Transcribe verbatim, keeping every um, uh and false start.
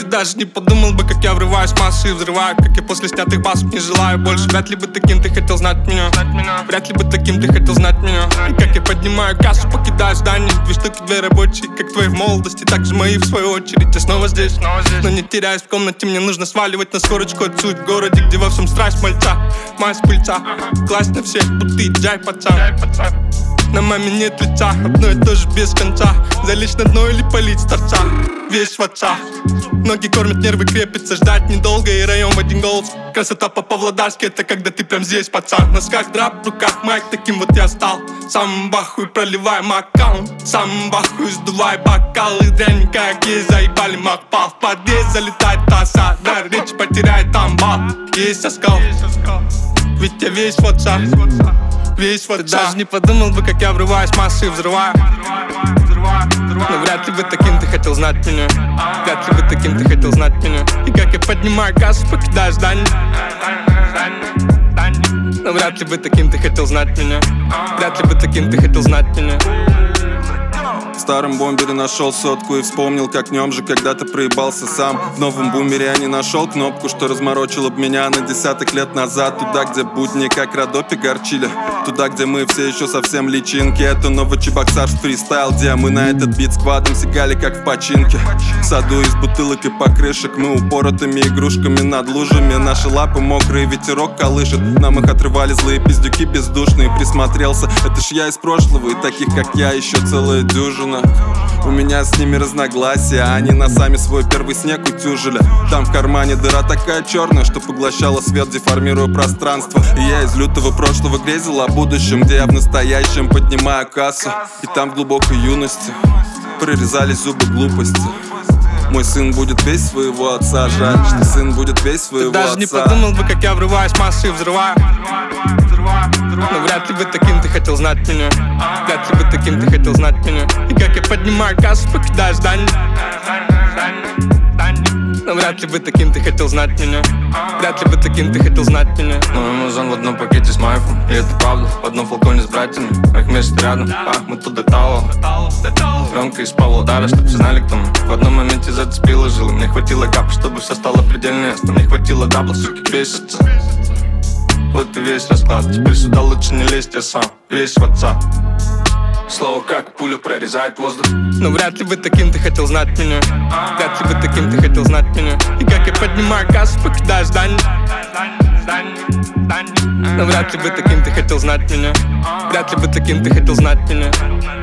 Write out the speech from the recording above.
даже не подумал бы, как я врываюсь в массы и взрываю, как я после снятых басов не желаю больше. Вряд ли бы таким ты хотел знать меня, вряд ли бы таким ты хотел знать меня. И как я поднимаю кассу, покидаю здание. Две штуки, две рабочие, как твои в молодости, так же мои в свою очередь. Я снова здесь, но не теряюсь в комнате. Мне нужно сваливать на скорочку отсюда в городе, где во всем страсть мальца, мазь пыльца. Класть на всех, будто джай пацан. На маме нет лица, одно и то же без конца. Залечь на дно или полить с торца, весь в отца. Ноги кормят, нервы крепятся, ждать недолго и район в один голос. Красота по-павлодарски, это когда ты прям здесь, пацан. В носках драп, в руках майк, таким вот я стал. Сам бахуй, проливай мой аккаунт. Сам бахуй, сдувай бокалы. Дрянь, какие заебали макпал. В подъезд залетает таса, да, речь потеряет амбал. Есть оскал, ведь я весь в отца. Весь вот даже не подумал бы, как я врываюсь в массы и взрываю. Но вряд ли бы таким ты хотел знать меня, вряд ли бы таким ты хотел знать меня. И как я поднимаю кассу, покидаю здание. Но вряд ли бы таким ты хотел знать меня, вряд ли бы таким ты хотел знать меня. В старом бомбере нашел сотку и вспомнил, как в нем же когда-то проебался сам. В новом бумере я не нашел кнопку, что разморочила б меня на десяток лет назад. Туда, где будни как Родопи горчили, туда, где мы все еще совсем личинки. Это Новочебоксарск фристайл, где мы на этот бит сквадом сигали как в починке. В саду из бутылок и покрышек мы упоротыми игрушками над лужами. Наши лапы мокрые, ветерок колышет, нам их отрывали злые пиздюки бездушные. Присмотрелся, это ж я из прошлого, и таких как я еще целая дюжина. У меня с ними разногласия, они носами свой первый снег утюжили. Там в кармане дыра такая черная, что поглощала свет, деформируя пространство. И я из лютого прошлого грезил о будущем, где я в настоящем поднимаю кассу. И там в глубокой юности прорезались зубы глупости. Мой сын будет весь своего отца, жаль, что сын будет весь своего ты даже отца. Не подумал бы, как я врываюсь в массы и взрываю. Но вряд ли бы таким ты хотел знать меня, вряд ли бы таким ты хотел знать меня. И как я поднимаю кассу, покидаю здание. Но вряд ли бы таким ты хотел знать меня, вряд ли бы таким ты хотел знать меня. Мой музон в одном пакете с майфом, и это правда, в одном флаконе с братьями. Их вместе рядом, а мы тут до Талова. Громко из Павлодара, чтоб все знали, кто мы. В одном моменте зацепило жилы, мне хватило капа, чтобы все стало предельно ясно. Мне хватило дабла, суки, бесятся. Вот и весь расклад, теперь сюда лучше не лезть, я сам весь в отца. Слово как пуля прорезает воздух. Но вряд ли бы таким ты хотел знать меня, вряд ли бы таким ты хотел знать меня. И как я поднимаю кассу, покидаю здание. Но вряд ли бы таким ты хотел знать меня, вряд ли бы таким ты хотел знать меня.